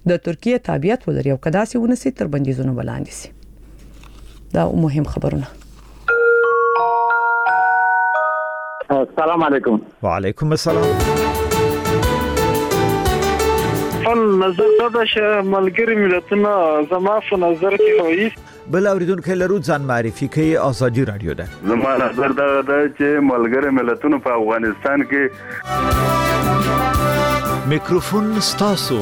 د ترکیه تابعیت ولري او کدا سي ونسي تر بندیزونو بلاندې سي. دا مهم خبرونه. السلام علیکم. وعلیکم السلام. نظر دا چې ملګری ملتونه زما په نظر کې وایي بل اوریدونکو لرو ځان معرفي کوي ازادي رادیو ده. زما نظر دا چې ملګری ملتونه په افغانستان کې میکروفون ستاسو.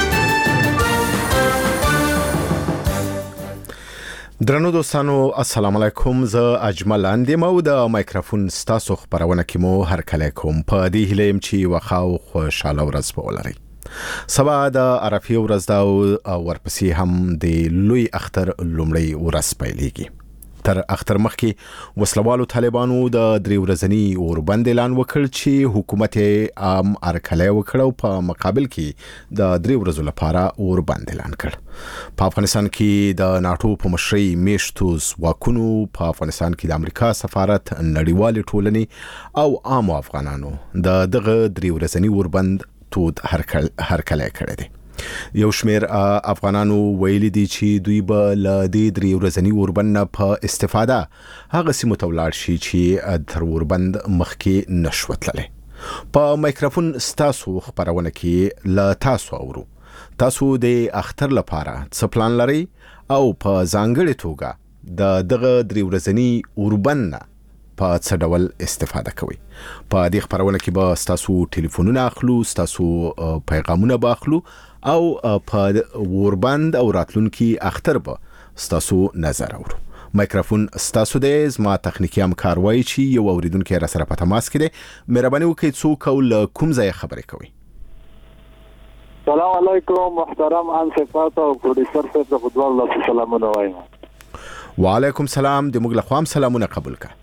درنو دوستانو السلام علیکم. زه اجمل اندیم او د مایکروفون ستاسو خبرونه کې مو هر کله کوم په دې هیله چې وخاو خوشاله ورځ ولرئ. سبا د عرفه ورځ دا او ورپسې هم د لوی اختر لومړی ورځ پیلېږي. تر اختر مخکې وسلوالو طالبانو د 3 ورځنی اوربند اعلان وکړ چې حکومت عام ارکلې وکړو په مقابل کې د 3 ورځو لپاره اوربند اعلان کړ. په افغانستان کې د ناتو په مشرۍ میشتو ځواکونو په افغانستان کې د امریکا سفارت نړیوال ټولنې او عام افغانانو دغه 3 ورځنی اوربند تود هرکله کړی دی. یو شمیر افغانانو ویلي دي چې دوی به له دې 3 ورځنی اوربند په استفاده هغه سیمو ته ولاړ شي چې تر اوربند مخکې نشو تللی. په مایکروفون ستاسو خبرونه کې له تاسو اورو تاسو د اختر لپاره څه پلان لرئ او په ځانګړې توګه دغه 3 ورځنی اوربند په څه ډول استفاده کوي. په دې خبرونه کې به تاسو ټلیفونونه اخلو، تاسو پیغامونه به اخلو او په اوربند او راتلونکي اختر به تاسو نظر اورو. مایکروفون تاسو د زما تخنیکی همکار وای چې یو اوریدونکو را سره په تماس کې دی. مهرباني وکړئ څوک او کوم ځای خبرې کوي. سلام علیکم محترم انصفات او پروډوسر صاحب د فوتبال الله سلامونه وایم. وعلیکم السلام. د موږ له خوا سلامونه قبول کړه.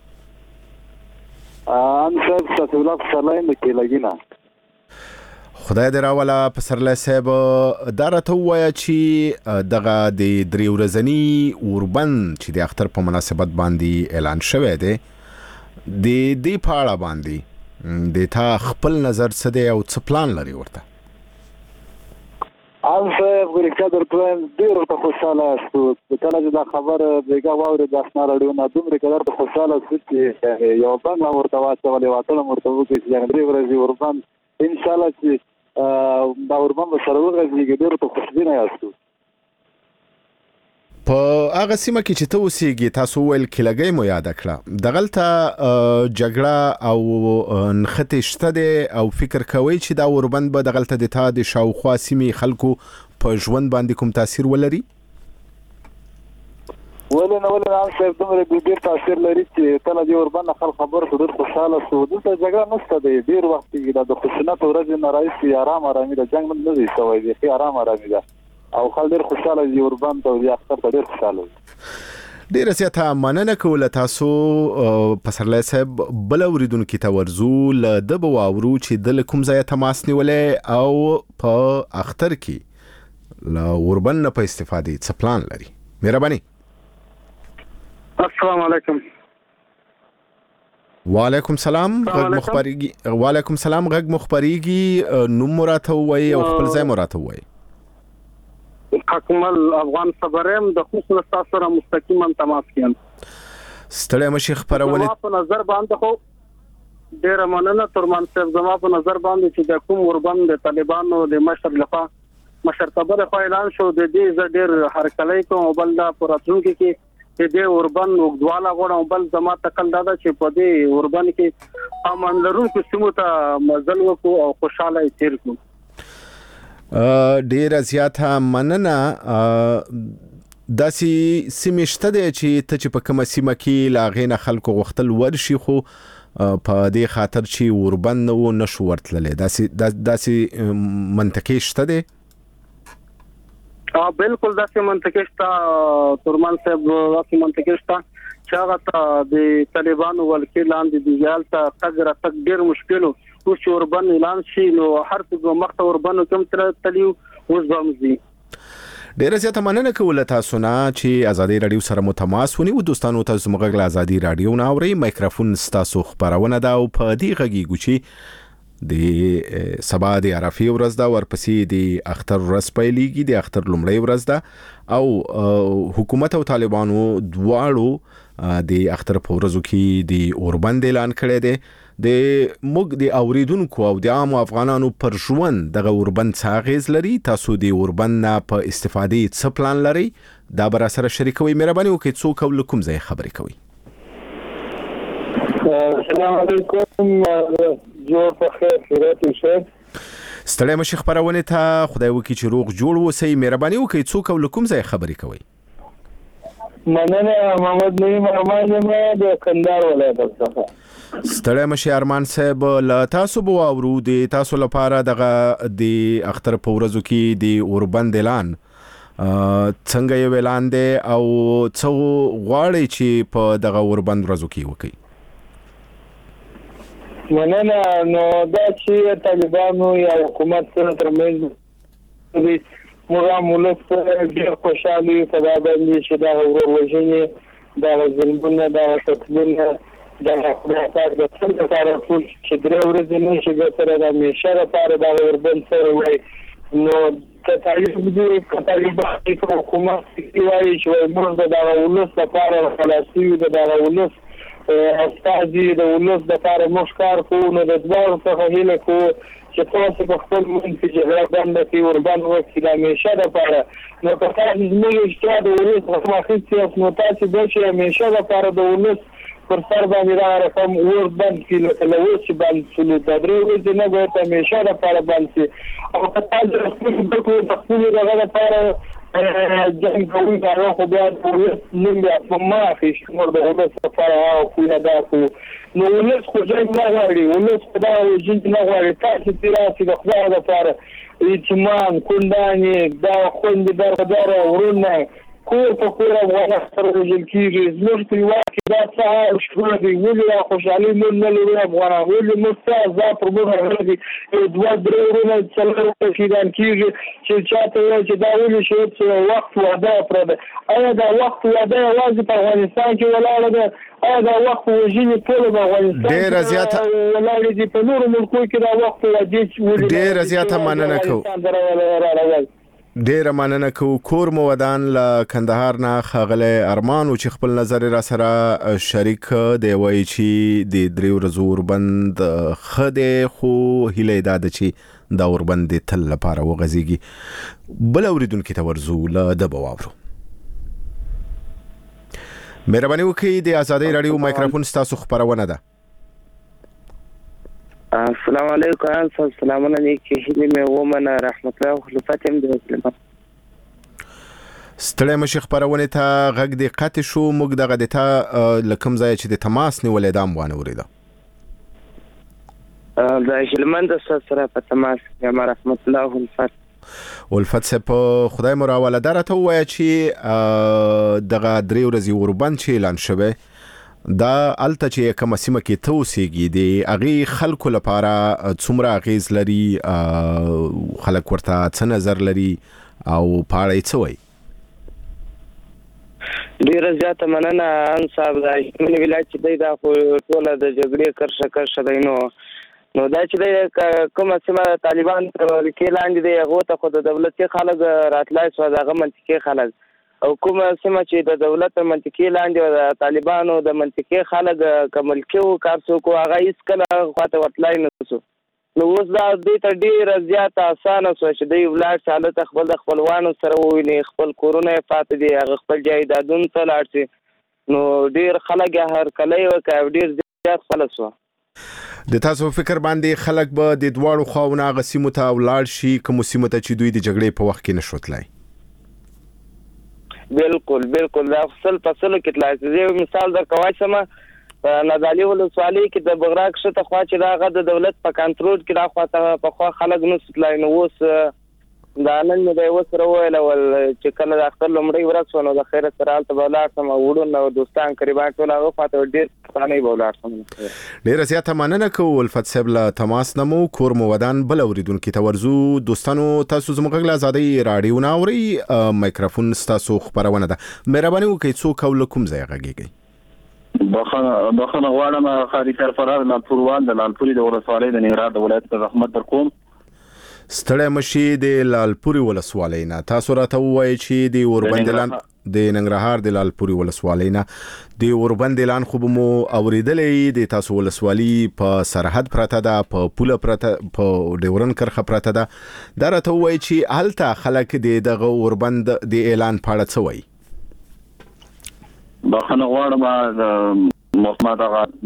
انصف ستولا سلام کېلګینا. خدای دې راولا پسرله صاحب دا راته وایي چې دغه د 3 ورځنی اوربند چې د اختر په مناسبت باندې اعلان شوی دی د دې په اړه باندې د تا خپل نظر څه دی او څه پلان لري ورته؟ انصف ګریکا درته ډیر ته خوشاله شو کله چې دا خبر بیګا واوري د اسنه راډیو نه دومره کله ته خوشاله شو چې یو بنګ ورته واچولې واټل مرته وکړي چې د 3 ورځې اوربند ان شاء الله چې دا اوربند سره ورغږیږي ډیر ته خوشبینه یاستو. په هغه سیمه کې چې ته اوسېږي تاسو ویل کېلګۍ مو یاد کړه دغلته جګړه او نښتې شته دی او فکر کوي چې دا اوربند به دغلته د تا د شاوخوا سیمې خلکو په ژوند باندې کوم تاثیر ولري؟ ولې نه صاحب دومره ډېر تاثیر لري چې کله د اوربند خلک خبر شو ډېر خوشاله شو. دلته جګړه نشته دی ډېر وخت کې د خشونت ورځې نه راځي آرامي د جنگ نه دی شوی دی آرامي ده او خلک ډېر خوشاله دي اوربند او د اختر ته ډېر خوشاله دي. ډېر زیاته مننه کوله تاسو پسرلی صاحب. بل اوریدونکو ته ورزو له د بواورو چې د کوم ځای تماس نیولې او په اختر کې له اوربند په استفادې څه پلان لري؟ مهرباني. السلام علیکم. وعلیکم السلام. غږ مخبريږي نوم مراته وای او خپل ځای مراته وای. حکمل افغان خبرم د خصوص سره مستقیما تماس کیم. ستړی مشي خبرونه په نظر باندې خو ډیر مننه ترمن صاحب زما په نظر باندې چې د کوم اوربند د طالبانو د مشرتابه خو اعلان شو د دې ډیر هرکلې کوم بل دا پراتونکو کې د اوربند وګدواله غوړم بل زما تکل دادا چې په دې اوربند کې امن لرونکو سیمو ته مزل وکړو او خوشاله تیر کړو. ډیر زیاته مننه. داسې سیمې شته دی چې ته چې په کومه سیمه کې لا غینه خلکو غوښتل ورشي خو په دې خاطر چې اوربند نشو ورتللی داسې منطقې شته دی؟ بالکل داسې منطقې شته ترمن صاحب داسې منطقې شته چې هغه د طالبانو ولکې لاندې د ځالته تګ راتګ ډېر مشکل او چې اوربند اعلان شي نو هر څه مخته اوربند کوم تر تلیو اوس بمزي. ډیره زیاته مننه کوله تاسو نه چې ازادي رادیو سره مو تماس ونیو. دوستانو تاسو موږ له ازادي رادیو نه اورئ. مایکروفون تاسو خبرونه دا او په دې غږیږي چې د سبا د عرفه ورځ دا ورپسې د اختر ورځ پیلېږي د اختر لومړی ورځ ده او حکومت او طالبانو دواړو د اختر په ورځو کې د اوربند اعلان کړی دی د موږ د اوریدونکو او د عام افغانانو پر ژوند دغه اوربند څه اغیز لري تاسو د اوربند نه په استفادې څه پلان لري دا به سره شریکوي مهرباني وکړئ څوک او کوم ځای خبرې کوي السلام علیکم جوړ په خیر خیرات اوسئ ستړی مشه خبرونه ته خدای وکړي چې روغ جوړ اوسئ مهرباني وکړئ څوک او کوم ځای خبرې کوي مننه محمد نعیم ارمان یم د کندهار ولایت څخه ستړی مشه ارمان صاحب له تاسو بو اورو د تاسو لپاره دغه د اختر په ورځو کې د اوربند اعلان څنګه یو اعلان دی او څو غواړي چې په دغه اوربند ورځو کې وکړي مننه نو دا چې طالبانو یا حکومت سره ترمنځ موږ مولس ډېر خوشحالي په دا باندې چې دا وروژنې دا ظلمونه دا قتلونه دا خبرات د څه لپاره ټول چې درې ورځې نه شي سره د همیشه لپاره دا اوربند سره وای نو طالبان حکومت کې وایي چې موږ دا ولس لپاره خلاصي دا ولس استازي د ولس لپاره مشکار کوو نو د ځوان څخه هیله کوو چې تاسو په خپل منځ کې اوربند کې اوربند وکړئ د همیشه لپاره نو په تاسو زموږ اشتیا د ولس مخاطب نو تاسو د چې همیشه لپاره د ولس پر سر باندې دا رقم اوربند کې له اوس باندې څلور درې ورځې نه به همیشه لپاره باندې او په تاسو د خپل دغه لپاره جنگ کوي دا خو بیا نن په ما کې شمول د ولس لپاره او کوله دا خو نو ولس خو جنگ نه غواړي ولس خدا او جنگ نه غواړي تاسو چې د خدای لپاره ایتمان کندانې دا خوندې دار ورونه کور په کور افغانستان سره وژل کېږي زموږ په هېواد کې دا څه شخړه دی ولې خوشحالي موږ نه لرو افغانان ولې موږ څه دا پر موږ راغلي دوه درې ورونه څلور کېدان کېږي چې چاته وایي چې دا ولې چې وخت وعده پرده آیا دا وخت وعده یوازې په افغانستان کې ولاړه ده آیا دا وخت وژنې ټول په افغانستان ډېره زیاته ولاړې دي په نورو ملکو کې دا وخت وعده ډېره زیاته مننه کوو ډیره مننه کوو کور مو ودان له کندهار نه ښاغلی ارمان چې خپل نظر را سره شریک دی وایي چې د درې ورځو اوربند ښه دی خو هیله یې دا ده چې دا اوربند د تل لپاره وغځېږي بل اورېدونکي ته ورځو له ده به واورو مهرباني وکړئ د ازادۍ راډیو مایکروفون ستاسو خپرونه ده السلام علیکم سلامونه نیکی هیله مې ومنه رحمت الله خلافت هم د مسلمان ستړی مشه خبرونه ته غږ د قطع شو موږ دغه د تا لکم ځای چې د تماس نیولې دام وانه وریده د هلمند سره په تماس کې رحمت الله الفت په خدای مو راواله درته وایي چې دغه درې ورځې اوربند چې اعلان شوه دا الته چې کوم سیمه کې توسيږي دی اغي خلکو لپاره څومره غیز لري خلک ورته څه نظر لري او پاړې څه وایي ډیر زیاته مننه ان صاحب دا من ولایت چې دا خو ټول د جګړې کرشه دی نو دا چې کوم سیمه طالبان کې لاندې دی هغه ته خو د دولتي خلک راتلای سو دغه منطقي خلک او کوم سیمه چې د دولت منطقي لاندې او د طالبانو د منطقي خلک کمل کېو کار څوک هغه هیڅ کله خواته ورتلای نه شو نو اوس دا دې ته ډیر زیات اسانه شو چې دوی ولایت حالت خپل د خپلوانو سره وویني خپل کورونه فاتح دي هغه خپل جایدادونه ته لاړ شي نو ډیر خلک هر کله یو کوي ډیر زیات خلک شو د تاسو فکر باندې خلک به د دواړو خواونه غسیمو ته ولاړ شي کوم سیمه ته چې دوی د جګړې په وخت کې نشوتلای بالکل دا فصل کې تلای زه مثال در کوای سم نادالی ولسوالۍ کې د بغراک شته خوا چې دا غد دولت په کنټرول کې دا خواته په خوا خلک نو ستلای نو اوس دا نن د وسره ویل ول چې کله د اختر لمړی ورځ د خیرت سره ته بولار سم وړو نو دوستان قریبان ټول هغه خواته ډیر ثاني بولار سم ډیر زیاته مننه کوو الفت صاحب له تماس نمو کور مو ودان بل اوریدونکو ته ورزو دوستانو تاسو زموږ له ازادۍ رادیو ناوري مایکروفون تاسو خبرونه ده مهرباني وکړئ څوک او کوم ځای غږیږي بخښنه غواړم خاري سرفراز لالپوروال د لالپوري د ولسوالۍ د ننګرهار د ولایت څخه رحمت در کوم. ستړی مشي د لالپوري ولسوالۍ نه. تاسو راته ووایئ چې د اوربند اعلان د ننګرهار د لالپوري ولسوالۍ نه د اوربند اعلان خو به مو اورېدلی د تاسو ولسوالي په سرحد پرته ده، په پوله پرته، په ډیورن کرښه پرته ده. دا راته ووایئ چې هلته خلک د دغه اوربند د اعلان په اړه څه وایي؟ بخښنه غواړم محمد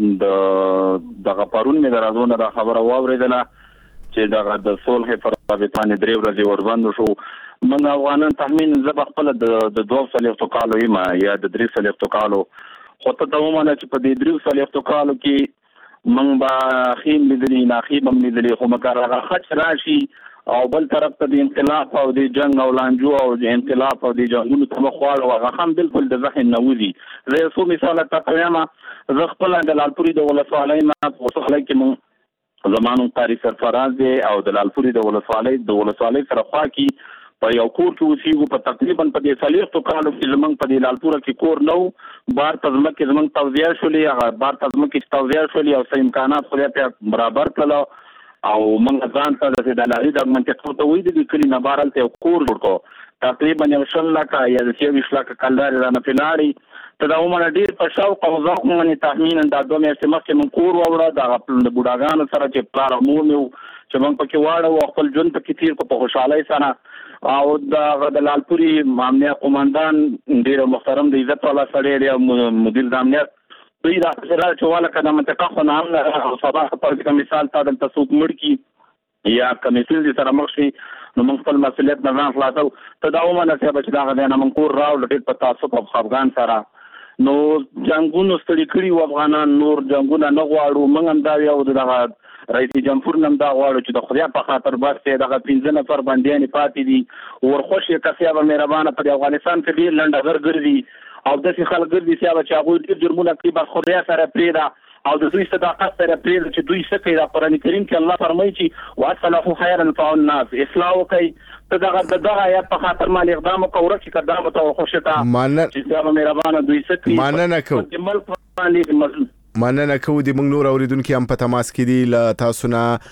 دغه پرون مې د راځونه دا خبره واورېدله چې دغه د صلح پر رابطانې 3 ورځې وربند شو. من افغانان تحمین زه خپل د 200 کالو یم یا د 300 کالو، خو ته ومنه چې په دې 300 کالو کې من به خیم لیدلی نه خیم هم لیدلی، خو مګر هغه خچ راشي او بل طرف ته د انقلاب او د جنگ او لانجو او د انقلاب او د جنگونو ته مخواړو هغه هم بالکل د ذهن نه وځي. زه یو څو مثال ته وایم. زه خپل د لالپوري د ولسوالۍ نه په ولسوالۍ کې مون زمانو قاری سرفراز دی او د لالپوري د ولسوالۍ سره خوا کې په یو کور کې اوسېږو. په تقریبا په دې 40 کالو کې زمونږ په دې لالپوره کې کور نو بار تزمه کې زمونږ توزیع شولې، هغه بار تزمه کې توزیع شولې او څه امکانات خو بیا برابر کړل او موږ ځان ته د لاري د منطقو ته وې د کلی نه بارل ته کور جوړ کو. تقریبا 1 لک یا 20 لک کلدار رانه پلاري ته دا عمر ډیر په شوق او ذوق باندې تخمیناً دا 2 میاشتې مخکې من کور وړه د بوډاګانو سره چې پلار مور مې چې من پکې واړه او خپل ژوند پکې تیر کو په خوشحالۍ سره. او د لالپوري امنیت قومندان ډیر محترم د عزت والا سړی دی، مدیر د امنیت دوی دا چې والا کده منطقه خو نه هم او صباح پر مثال تا د تسوق مړ کی یا کمیسیون دي سره مخ شي نو موږ خپل مسؤلیت نه ځان خلاصو. ته دا ومنه چې دا غوښنه من کور راو ډېر په تاسو په افغان سره نو جنگونو ستړي کړي و افغانان، نور جنگونه نه غواړو. موږ هم دا یو دغه رئیس جمهور نن دا غواړو چې د خدای په خاطر بس دغه 15 نفر بنديان پاتې دي ورخوشي کسیا به مهربانه په افغانستان کې ډیر لنډغر ګرځي او د څه خلک ګرځي چې هغه ډیر جرمونه کوي بس خدای سره پریدا او د دوی صداقت سره پریدا چې دوی څه کوي. د قران کریم کې الله فرمایي چې واصلحوا خيرا فالناس اصلاح کوي. ته دغه آیات په خاطر باندې اقدام وکړه چې قدم ته خوشتا چې هغه مهربانه دوی څه کوي. مننه کوو د موږ نور اوریدونکو هم په تماس کې دي ل تاسو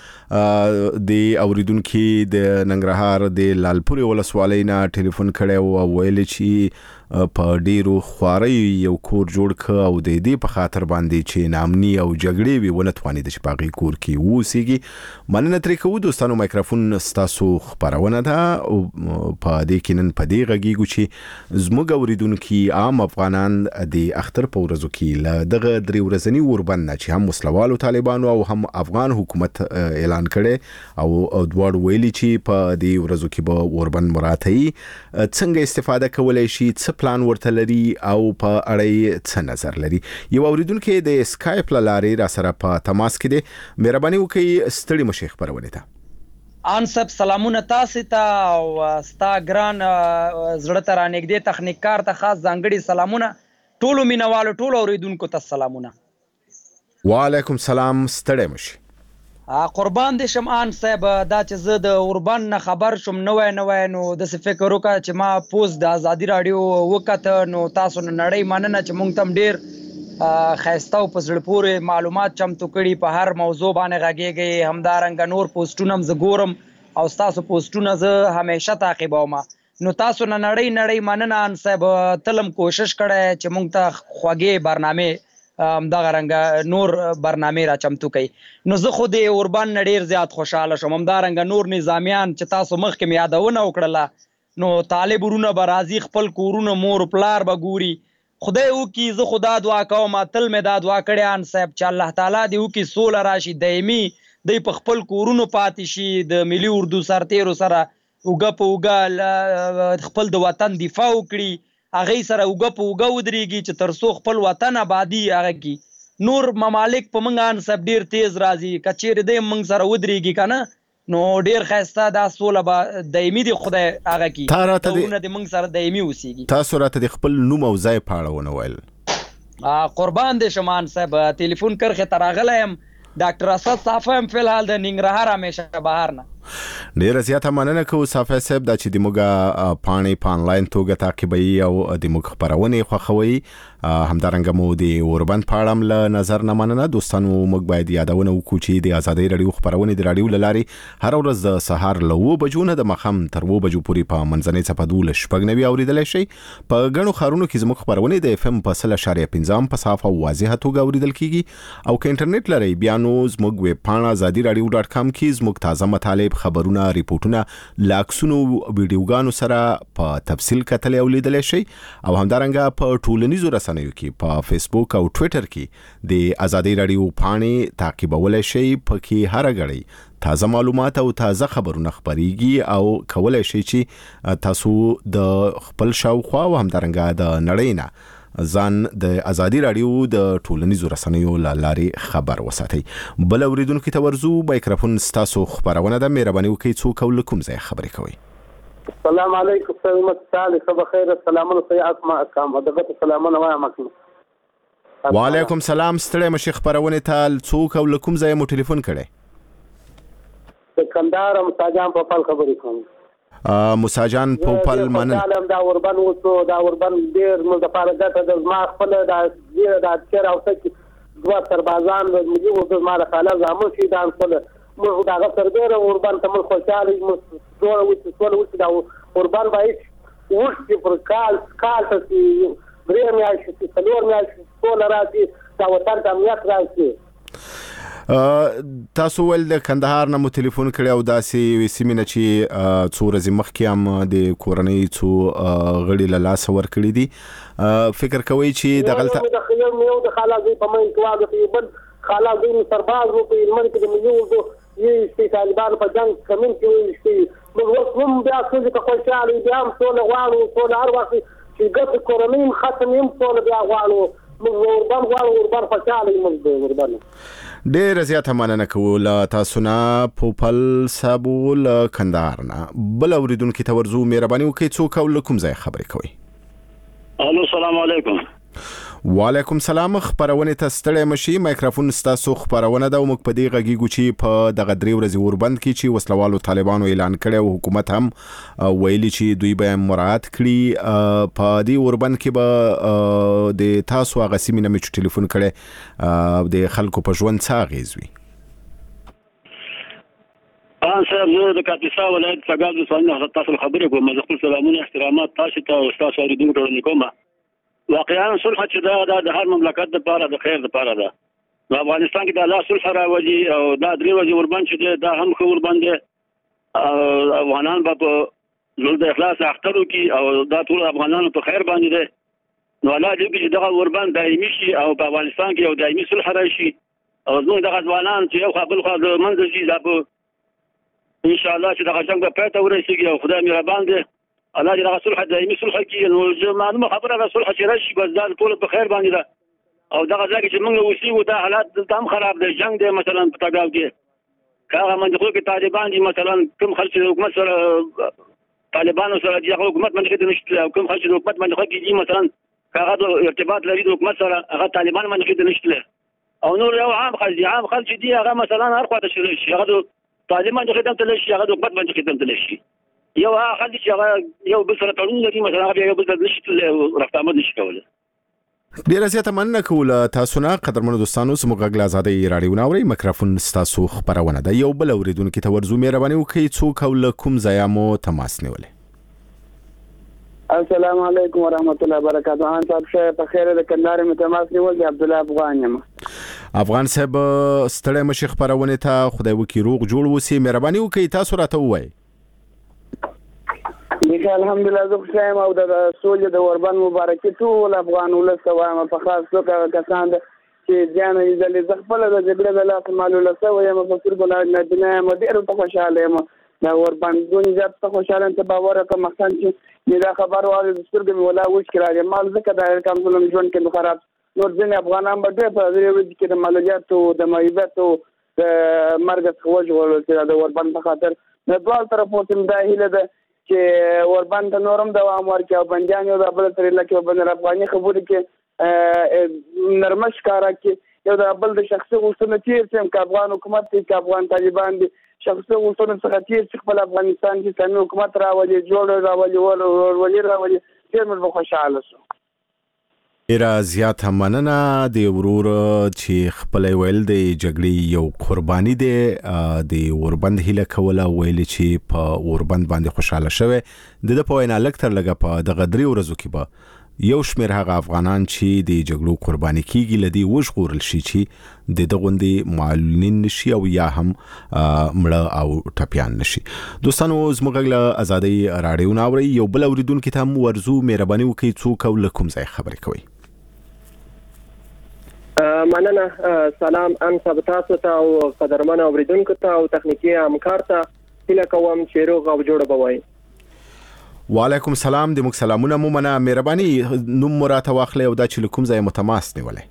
نه د اوریدونکو د ننګرهار د لالپوري ولسوالۍ نه ټلیفون کړي او ویل چې په ډیرو خواري یو کور جوړ ک او د دې په خاطر باندې چې نامني او جګړې وي ونه توانید چې باغی کور کې ووسیږي. مننه ترې کوو دوستانو. مایکروفون ستاسو خبرونه ده او په دې کې نن په دې غږیږو چې زموږ اوریدونکو عام افغانان د اختر په ورځو کې له دغه 3 ورځې اوربند چې هم مسلوالو طالبانو او هم افغان حکومت اعلان کړي او دواړو ویلي چې په دې ورځو کې به اوربند مراتعي څنګه استفاده کولای شي، څه پلان ورته لري او په اړه څه نظر لري. یو اوریدونکو د اسکایپ لارې را سره په تماس کې دي. مهرباني وکړئ ستړي مشه خبرونه ته ان سب سلامونه تاسو ته او ستا ګران زړه ته رانګدې تخنیکار ته خاص ځانګړي سلامونه. ټولو مینوالو ټولو اوریدونکو ته سلامونه. وعلیکم سلام. ستړی مشه. قربان دې شم ان صاحب. دا چې زه د اوربند نه خبر شم نوای نو د څه فکر وکړ چې ما پوز د ازادي رادیو وکړه نو تاسو نه نړۍ مننه چې مونږ تم ډیر خیسته او په زړه پورې معلومات چمتو کړي په هر موضوع باندې غږیږي. همدارنګه نور پوسټونه هم زه ګورم او تاسو پوسټونه زه همیشه تعقیبوم. نو تاسو نه نړۍ مننه ان صاحب. تلم کوشش کړی چې مونږ ته خوږې برنامه دغه رنګ نور برنامه را چمتو کوي. نو زه خو د اوربند ډیر زیات خوشاله شوم. همدارنګه نور نظامیان چې تاسو مخکې یادونه وکړله نو طالب ورونه به راځي خپل کورونه مور پلار به ګوري. خدای وکي زه خدا دعا کوم تل مې دا دعا کړې ان صاحب چې الله تعالی دې وکي سوله راشي دایمي د په خپل کورونو پاتې شي د ملي اردو سرتیرو سره وګ په وګ خپل د وطن دفاع وکړي. هغه سره وګ په وګ ودرېږي چې ترسو خپل وطن آبادی هغه کی نور ممالک په منګ ان سب ډیر تیز راځي کچیر دې منګ سره ودرېږي کنه نو ډیر خسته دا سوله به دایمي دی خدای هغه کی ته دې منګ سره دایمي وسیږي. تاسو راته د خپل نوم او ځای پاړونه ویل. قربان دې شمان صاحب. ټلیفون کرخه تراغله يم ډاکټر اسد صافه هم فلحال د ننګرهار همیشه بهر نه. ډیر زیاته مننه کوم صافی صاحب د چې د موږ پاڼې په انلاین توګه تعقیبوي او د موږ خبرونه خوښوي همدارنګه مو د اوربند په اړه له نظر نه مننه دوستانو موږ باید یادونه وکړو چې د ازادي رادیو خبرونه د رادیو لاري هر ورځ د سهار له 9 بجو نه د مخام تر 2 بجو پورې په منځنۍ صفه 12 اوریدل شي په غنو خارونو کې زموږ خبرونه د اف ام په 0.15 په صافه واضحه توګه اوریدل کیږي او که انټرنیټ لري بیا نو زموږ ویب پاڼه azadiradio.com کې زموږ تازه مطالب خبرونه ریپورتونه لاکسونو ویډیوګانو سره په تفصیل کتل او لیدل شي او همدارنګه په ټولنیزو رسنیو کې په فیسبوک او ټوئیټر کې د ازادي رادیو پاڼې تعقیبول شي پکې هر غړي تازه معلومات او تازه خبرونه خبريږي او کولای شي چې تاسو د خپل شاوخوا او همدارنګه د نړۍ نه ځان د ازادي رادیو د ټولنیزو رسنیو لارې خبر وساتئ. بل اوریدونکو ته ورزو مایکروفون ستاسو خبرونه د مهرباني وکړئ څوک ولکم ځای خبرې کوي. السلام علیکم سلامت صالح صباح خیر السلام علیکم اسماء دغه سلامونه وایم مکه. وعلیکم سلام ستړي مشي خبرونه ته څوک ولکم ځای مو ټلیفون کړي. کندهار مساجان په پال خبرې کوم. مساجان په پال مننه دا اوربن وڅو دا اوربن ډیر مو د پاره ګټه د ما خپل دا چیر او څه دوه سربازان د ملي د ما خاله زمو شي دا خپل مو دا سربېره اوربن ته مو خوشاله مو ټول دا اوربن باید ورته پر کال ته درې میاشتې څلور میاشتې ټول راځي دا وطن ته امنیت راځي. تاسو ول د کندهار نه مو ټلیفون کړی او داسې سیمینه چې څو ورځې مخکې هم د کورنۍ څو غړي له لاس ور کړی دي فکر کوي چې د غلطه یو د خلاصي په من کواږي په بل خلاصي سرباز وو په من کې د مليون یې طالبان په جنگ کمن کې وي موږ هم بیا څه په خوشاله بیا هم ټول غواړو ټول هر وخت چې ګټ کورنۍ ختم يم ټول بیا غواړو موږ وربان خوشاله موږ وربان. ډیر زیاته مننه کوم تاسو نه پوپل صابول کندهار نه بل اوریدونکو ته ورزو مهرباني وکړئ څوک ولکم ځای خبرې کوي. الو السلام علیکم. وعلیکم سلام خبرونه ته ستړي مشي مایکروفون ستاسو خبرونه د موږ په دې غږیږو چې په دغه درې ورځې اوربند کې چې وسلوالو طالبانو اعلان کړی او حکومت هم ویلي چې دوی به مراعات کړي په دې اوربند کې به د تاسو هغه سیمینه مې ټلیفون کړي د خلکو په ژوند څه اغیز وي. صاحب زه د کاپیسا ولایت څنګه د څنګه تاسو خبرې کوم مزه خپل سلامونه احترامات تاسو ته او تاسو اوریدونکو ته کوم. واقعا صلح چې دا د هر مملکت لپاره د خیر لپاره ده. په افغانستان کې د الله صلح راوځي او دا درې ورځې اوربند چې دا هم خو اوربند افغانان په زول د اخلاص اخترو کې او دا ټول افغانانو په خیر باندې ده. نو الله دې چې دا اوربند دایمي شي او په افغانستان کې یو دایمي صلح راشي او زموږ د ځوانان چې یو خپل خو د منځ شي دا په ان شاء الله چې دا څنګه پاتې ورسیږي او خدای مهربان دی الله دې رسول حد دایمي صلح کې نو معلومه خبره رسول حد راشي بس دا ټول په خیر باندې ده او دغه ځکه چې موږ وسیو دا حالات تام خراب دي جنگ دی مثلا په تاګاو کې کاغه منځ خو کې طالبان دي مثلا کوم خلک حکومت سره طالبانو سره دي حکومت باندې نشته او کوم خلک حکومت باندې خو دي مثلا کاغه ارتباط لري د حکومت سره هغه طالبان باندې نشته او نور یو عام خلک دي هغه مثلا هر خواته شي هغه طالبان د خدمت له شي هغه حکومت باندې خدمت له شي یو خلک چې هغه یو بل سره تړون لري مثلا هغه یو بل سره نشي رفتامه نشي کولای. ډیر زیاته مننه کوم تاسو نه قدرمنو دوستانو سمو غږ آزادي رادیو ناوړي مایکروفون ستاسو خبرونه ده یو بل اوریدونکو ته ورزو مهرباني وکړئ څوک ولکم ځای مو تماس نیولې. السلام علیکم ورحمت الله وبرکاته. ان صاحب شه په خیر د کندهار مې تماس نیول دی عبد الله افغان یم. افغان صاحب ستړي مشي خبرونه ته خدای وکي روغ جوړ وسی مهرباني وکړئ تاسو راته وایي. دیکھا الحمدلله زه خوشایم او د سولې د اوربند مبارکي ټول افغان ولس وایم په خاص توګه کسان چې ځان یې ځلې خپل د جګړې د لاس مالوله سوی یم په سترګو نه ډینه ډېر په خوشاله یم دا اوربند دونې زیات په خوشاله ته باور کوم مخکې چې دا خبر واره د سترګو مې ولا وښ کړی مال ځکه دا کوم ظلم ژوند کې خراب نور ځین افغانان به ډېر په دې وجه کې د مالولیات او د مایبت او د مرګ څخه وژغورل چې د اوربند په خاطر د دوه طرفو ته دا هیله ده چې اوربند نورم دوام ورکړي او بندیان یو د بل تر لکه بن افغاني خبرې کې نرمش کارا کې یو د بل د شخصي غوښتنه تیر چې که افغان حکومت دی که افغان طالبان دي شخصي غوښتنه څخه تیر چې خپل افغانستان کې اسلامي حکومت راولي جوړ راولي ولې راولي ډېر موږ خوشاله شو. ډیره زیاته مننه د ورور چې خپل ویل د جګړې یو قرباني دی د اوربند هیله کوله ویل چې په اوربند باندې خوشاله شوه د په وینا لکتر لګه په د غدري ورځو کې به یو شمیر هغه افغانان چې د جګړو قرباني کیږي لدی وشغورل شي چې د دغوندې معلولین نشي او یا هم مړه او ټپيان نشي. دوستانو زموږ له ازادي رادیو ناوړي یو بل اوریدونکو ته هم ورزو مهرباني وکړئ څوک او لکم ځای خبرې کوي. مننه. سلام ان تاسو ته او قدرمن اوریدونکو ته او تخنیکی همکار ته هیله کوم چې روغ او جوړ بوي. وعلیکم السلام د موږ سلامونه مو منه مهرباني نوم مراته واخلې او دا چې کوم ځای متماس نیولې.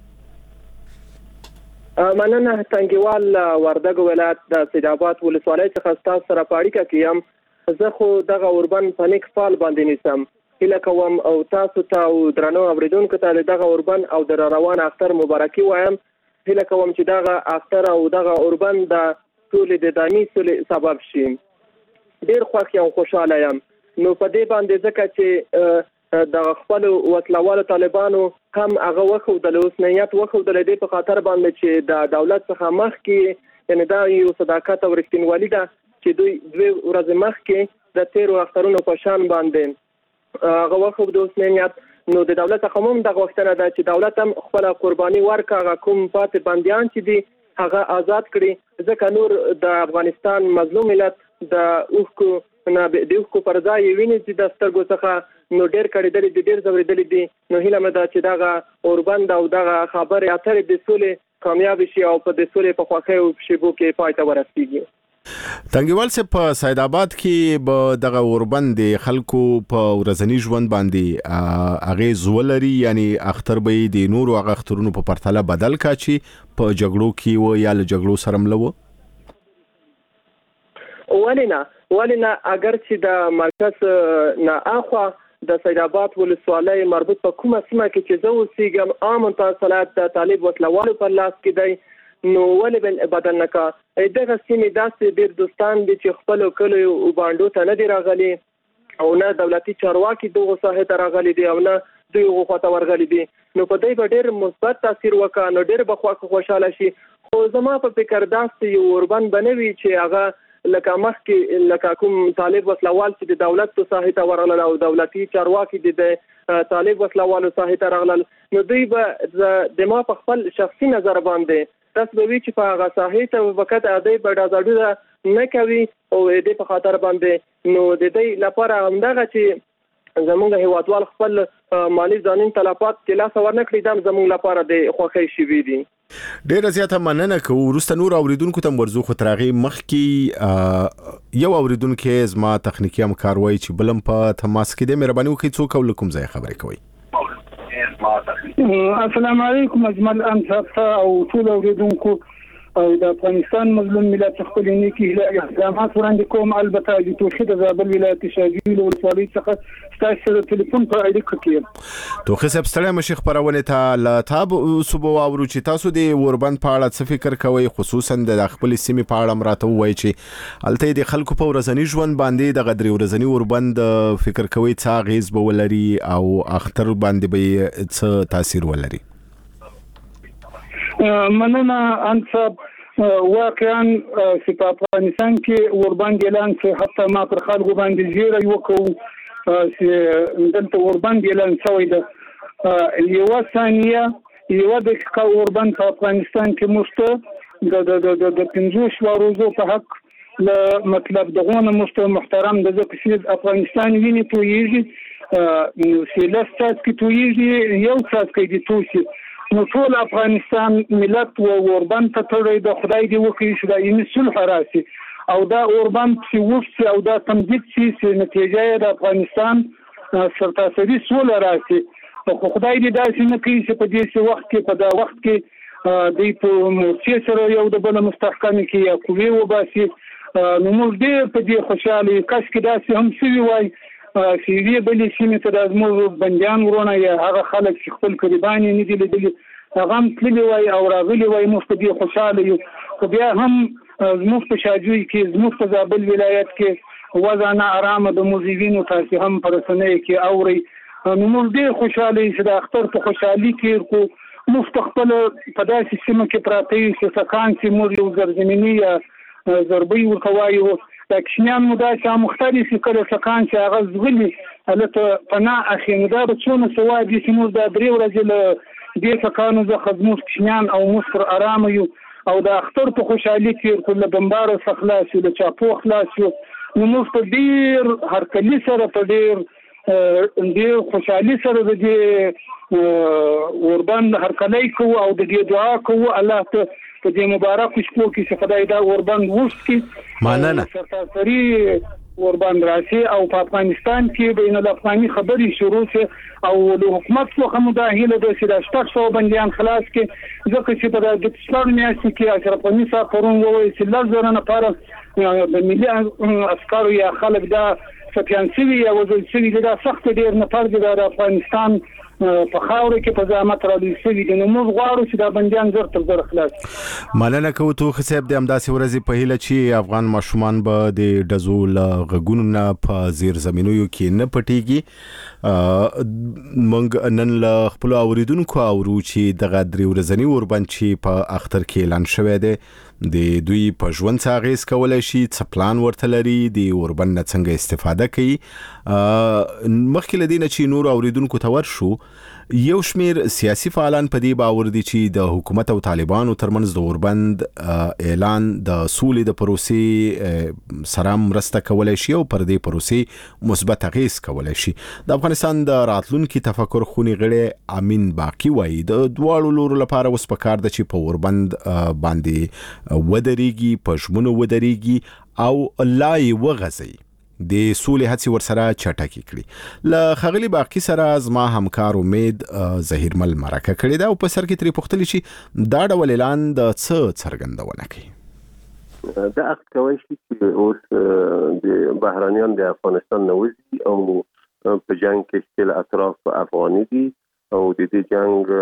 مننه تنګیوال وردګ ولایت د سیدآباد ولسوالۍ څخه تاسو سره پاړیکه کیم. زه خو دغه اوربند په نیک فال باندې نیسم. هیله کوم او تاسو ته او درنو اوریدونکو ته دغه اوربند او د روان اختر مبارکي وایم. هیله کوم چې دغه اختر او دغه اوربند د ټول د دایمي سبب شي. ډیر خوښ یم خوشاله یم. نو په دې باندې ځکه چې د خپل وسلوالو طالبانو هم هغه وخت د اوسنیت وخت د دې په خاطر باندې چې د دولت څخه مخ کې یعنی دا یو صداقت او رښتینولي ده چې دوی ورځې مخ کې د 13 اخترونو په شان باندې هغه وخت د اوسنیت نو د دولت څخه هم د غوښتنه ده چې دولت هم خپل قرباني ورکړي کوم پاتې بنديان چې دي هغه آزاد کړي ځکه نور د افغانستان مظلوم ملت د اوخکو نه د اوخکو پر ځای ویني چې د سترګو څخه نو ډېر کړي دي ډېر زوریدلي دي. نو هیله مې ده چې دغه اوربند او دغه خبرې اترې د سولې کامیاب شي او په د سولې په خوښۍ او شیبو کې پای ته ورسیږي. تنګیوال سے په سیدآباد کې به دغه اوربند خلکو په ورځنی ژوند باندې هغه زولري یعنی اختر به د نور او اخترونو په پرتله بدل کاچی په جګړو کې و یا له جګړو سره ملو ولنا اگر چې د مرکز نه اخوا د سیدآباد ولسوالۍ مربوط په کومه سیمه کې چې زه اوسېږم عام متصلات د طالب وسلوالو په لاس کې دی نو ولې بدل نه کا دغه سیمې داسې ډېر دوستان دي چې خپل کلی او باندې ته نه دی راغلي او نه دولتي چارواکي دغه ساحه ته راغلي دي او نه دوی غوښته ورغلي دي نو په دې به ډېر مثبت تاثیر وکړي نو ډېر بخوا خوشاله شي. خو زما په فکر داسې یو اوربند بنوي چې هغه لکه مخکې لکه کوم طالب وسلوال چې د دولت په ساحه ته ورغلل او دولتي چارواکي د طالب وسلوالو ساحه ته راغلل نو دوی به د ما په خپل شخصي نظر باندې تاسو به وی چې په هغه ساحه ته وخت ادي بډازاډو نه کوي او دې په خاطر باندې نو د دې لپاره همدغه چې زمونږ هیوادوال خپل مالی ځانین تلفات کلا څور نه کړی دا زمونږ لپاره د خوښۍ شي وي دي. ډیره زیاته مننه کوم ورسته نور اوریدونکو ته ورزو خو ترغي مخ کې یو اوریدونکو زما تخنیکی همکار وای چې بلم په تماس کې د مهرباني وکړئ څوک ولکم ځای خبرې کوي. السلام علیکم اجمل انصاف او ټول اوریدونکو او د افغانستان مظلوم ملت خپل نیکی اقدامات وړاندې کوم البته د توخید د زابل ولایت شاجوی ولسوالۍ څخه تاسو د ټلیفون په اړیکه کې توخه سب ستړی مشي خبرونه ته لاتاب صبح او چې تاسو د اوربند په اړه څه فکر کوئ خصوصا د خپل سیمې په اړه مراته وایي چې الته د خلکو په ورځنی ژوند باندې د غدري ورځنی اوربند فکر کوي څه غیز به ولري او اختر باندې به څه تاثیر ولري. مننه انصاب واقعا چې په افغانستان کې اوربند اعلان شو حتی ما پر خلکو باندې زیری وکړو چې دلته اوربند اعلان شوی ده یو ثانیه یو دقیقه اوربند په افغانستان کې مشته د 15 ورځو په حق ل مطلب دغه مشته محترم د ځکه افغانستان ویني تویږي نو سیلستات کې تویږي یو څاڅ کې دي توشي نو ټول افغانستان ملت و اوربند ته تړي د خدای دی وکړي چې د یې صلح راسي او دا اوربند چې وشي او دا تمدید چې نتیجه د افغانستان سرتاسري سول راسي خو خدای دې داسې نه کوي چې په دې وخت کې په دا وخت کې د په موسسه سره یو د بل مستحکم کې یا کوي وباسي نو موږ دې په دې خوشاله کاش کې داسې هم شي وای چې وی بلې سیمه ته د زموږ بنديان ورونه یا هغه خلک چې خپل قرباني نه دي لیدلي هغه هم تللی وای او راغلی وای موږ په دې خوشاله یو. خو بیا هم زموږ په شاجوی کې زموږ په زابل ولایت کې وضع نه آرامه د موزیګینو تاسو هم پر رسنۍ کې اوري. نو موږ ډېر خوشاله یو چې د اختر په خوشحالي کې کو موږ خپل په داسې سیمه کې پراته یو چې سکان چې موږ یو زرزمینی یا ضربي ورکوایو د کشمیان مو داسې مختلف کله سکان چې هغه زغلي هلته پناه اخلي. نو دا به څونه سواد دي چې موږ دا 3 ورځې له دې سکانو څخه زموږ کشمیان او موږ پر آرامه یو او د اختر په خوشحالي کې ټول بمبارو څخه خلاص یو، د چاپو خلاص یو. نو موږ په ډېر هرکلي سره په ډېر خوشحالي سره د دې اوربند هرکلی کوو او د دې دعا کوو الله ته په دې مبارک شپو کې چې خدای دا اوربند وسکي. مننه. سرتاسري اوربند راشي او په افغانستان کې بین الافغاني خبري شروع شي او له حکومت څخه مداهله د سیده 800 بنديان خلاص کې ځکه چې په د څلور میاشتې کې اشرف غني صاحب پرون وویل چې لږ نه پاره د ملي عسکرو یا خلک دا سپیانسوي یا وزل سوي دا سخت ډیر نه فرض د افغانستان په خاور کې په زعامت را لېږلي دي. نو موږ غواړو چې دا بندیان زر تر زر خلاص. مننه کوو توخ صاحب د همداسې ورځې په هیله چې افغان ماشومان به د ډزو له غږونو نه په زیرزمینیو کې نه پټیږي. موږ نن له خپلو اوریدونکو اورو چې دغه 3 ورځني اوربند چې په اختر کې اعلان شوی دی د دوی په ژوند څه اغیز کولای شي، څه پلان ورته لري، د اوربند نه څنګه استفاده کوي. مخکې له دې نه چې نور اوریدونکو ته ورشو، یو شمیر سیاسي فعالان په دې باور دي چې د حکومت او طالبانو ترمنځ د اوربند اعلان د سولې د پروسې سره مرسته کولای شي او پر دې پروسې مثبت اغیز کولای شي. د افغانستان د راتلونکي تفکر خونی غړي امین باقی وایي د دواړو لورو لپاره اوس پکار ده چې په اوربند باندې ودرېږي، په ژمنو ودرېږي او لای وغځي د سولې هڅې ورسره چټکې کړي. له ښاغلي باقي سره زما همکار امید ظهیرمل مرکه کړې ده او په سر کې ترې پوښتلې چې دا ډول اعلان د څه څرګندونه کوي. دا عقد کوي چې اوس د بهرانيان د افغانستان نه وځي او په جنگ کې ټول اطراف افغاني دي او د دې جنگ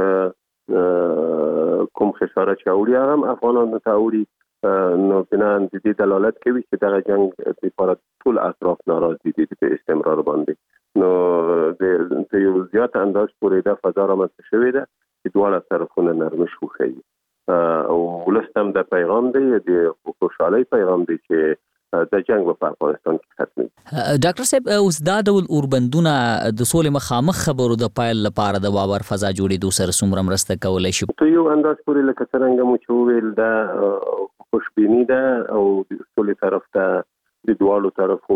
کوم خساره چاوړي هم افغانانو ته وړي. نو بنان د دې دلالت کوي چې دا جنگ لپاره ټول اطراف ناراضي دي په استمرار باندې. نو د یو زیات انداز پورې دا فضا رامنځته شوې ده چې دواړه طرفونه نرمش وښيي او ولستم د پیغام دی د خوشحالي پیغام دی چې د جنگ په افغانستان کې ختمي. ډاکټر صاحب اوس دا ډول اوربندونه د سولې مخامخ خبرو د پایل لپاره د باور فضا جوړېدو سره څومره مرسته کولای شي؟ په یو انداز پورې لکه څنګه مو چې ویل دا خوشبینی ده او د سولې طرف ته د دواړو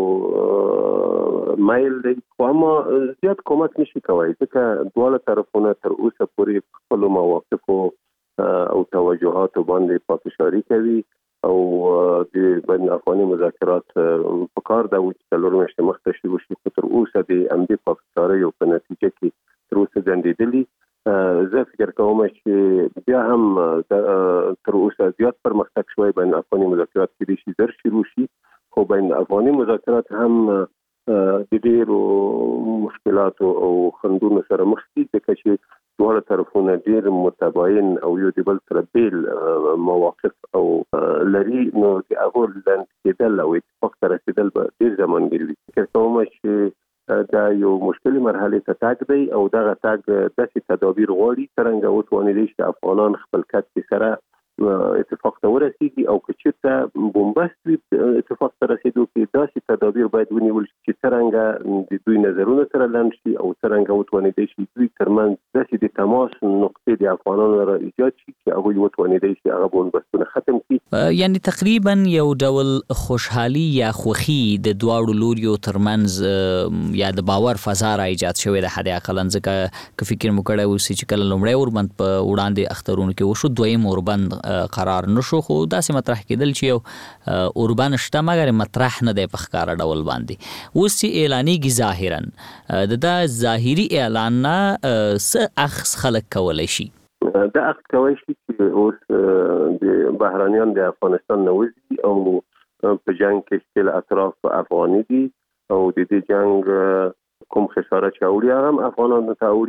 طرفو مایل دی، خو اما زیات کومک نشي کوي ځکه دواړه طرفونه تر اوسه پورې خپل مواقفو او توجهاتو باندې پافشاری کوي او د بین افغاني مذاکرات په کار دا و چې څلور میاشتې مخته شي وشي خو تر اوسه د امدې پافشاری او په نتیجه کې تر اوسه ځندېدلي. زه فکر کوم چې بیا هم تر اوسه زیات پرمختګ شوی بین افغاني مذاکرات کې شي زر شروع شي، خو بین افغاني مذاکرات هم د ډېرو مشکلاتو او خنډونو سره مخ دي ځکه چې دواړه طرفونه ډېر متباین او یو د بل سره بیل مواقف او لري. نو د هغو لاندې کېدل او اتفاق ته رسېدل به ډېر زمانګیر وي. فکر کوم چې دا یو مشکلي مرحله ته تاګ دی او دغه تاګ داسې تدابیر غواړي څنګه وتوانیدي چې افغانان خپل کټ کې سره اتفاق ته ورسیږي او که چېرته بومبست وي اتفاق ته رسېدو کې داسې تدابیر باید ونیول شي چې څرنګه د دوی نظرونه سره لنډ شي او څرنګه وتوانیدي شي دوی ترمنځ داسې د تماس نقطې د افغانانو را ایجاد شي چې هغوی وتوانیدي شي هغه بومبستونه ختم کړي. یعنی تقریبا یو ډول خوشحالي یا خوښي د دواړو لوریو ترمنځ یا د باور فضا را ایجاد شوې ده حد اقل ځکه که فکر مو کړی اوسي چې کله لومړی اوربند په وړاندې اخترونو کې وشو دویم اوربند قرار نشو خو داسې مطرح کېدل چې یو اوربند شته مګر مطرح نه دی په ښکاره ډول باندې. اوس چې اعلانېږي ظاهرا د ظاهري اعلان نه څه اخذ خلک کولی شي؟ دا اخذ کولی شي چې اوس د بهرانیان د افغانستان نه وځي او په جنگ کې ټول اطراف افغاني دي او د دې جنگ کوم خساره چې اوري هم افغانانو ته اوري